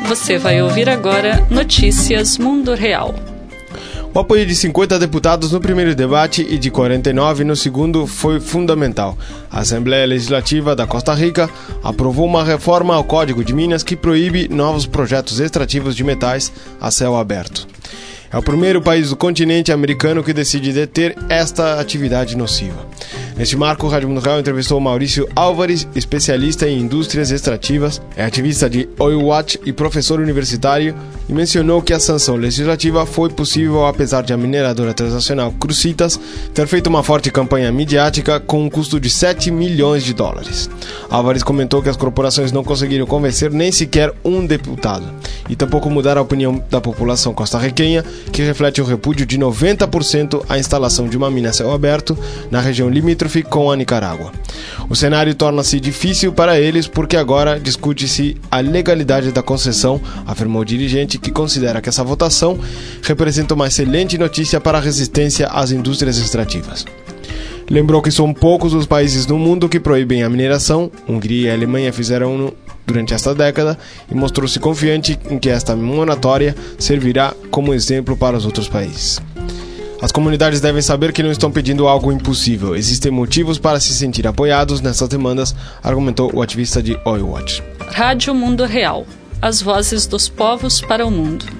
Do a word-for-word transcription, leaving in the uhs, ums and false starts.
Você vai ouvir agora Notícias Mundo Real. O apoio de cinquenta deputados no primeiro debate e de quarenta e nove no segundo foi fundamental. A Assembleia Legislativa da Costa Rica aprovou uma reforma ao Código de Minas que proíbe novos projetos extrativos de metais a céu aberto. É o primeiro país do continente americano que decide deter esta atividade nociva. Neste marco, o Rádio Mundo Real entrevistou Maurício Álvares, especialista em indústrias extrativas, é ativista de Oil Watch e professor universitário, e mencionou que a sanção legislativa foi possível apesar de a mineradora transacional Crucitas ter feito uma forte campanha midiática com um custo de sete milhões de dólares. Álvares comentou que as corporações não conseguiram convencer nem sequer um deputado, e tampouco mudar a opinião da população costarriquenha, que reflete o repúdio de noventa por cento à instalação de uma mina a céu aberto na região limítrofe com a Nicarágua. O cenário torna-se difícil para eles porque agora discute-se a legalidade da concessão, afirmou o dirigente, que considera que essa votação representa uma excelente notícia para a resistência às indústrias extrativas. Lembrou que são poucos os países no mundo que proíbem a mineração. Hungria e a Alemanha fizeram durante esta década e mostrou-se confiante em que esta moratória servirá como exemplo para os outros países. As comunidades devem saber que não estão pedindo algo impossível. Existem motivos para se sentir apoiados nessas demandas, argumentou o ativista de Oil Watch. Rádio Mundo Real. As vozes dos povos para o mundo.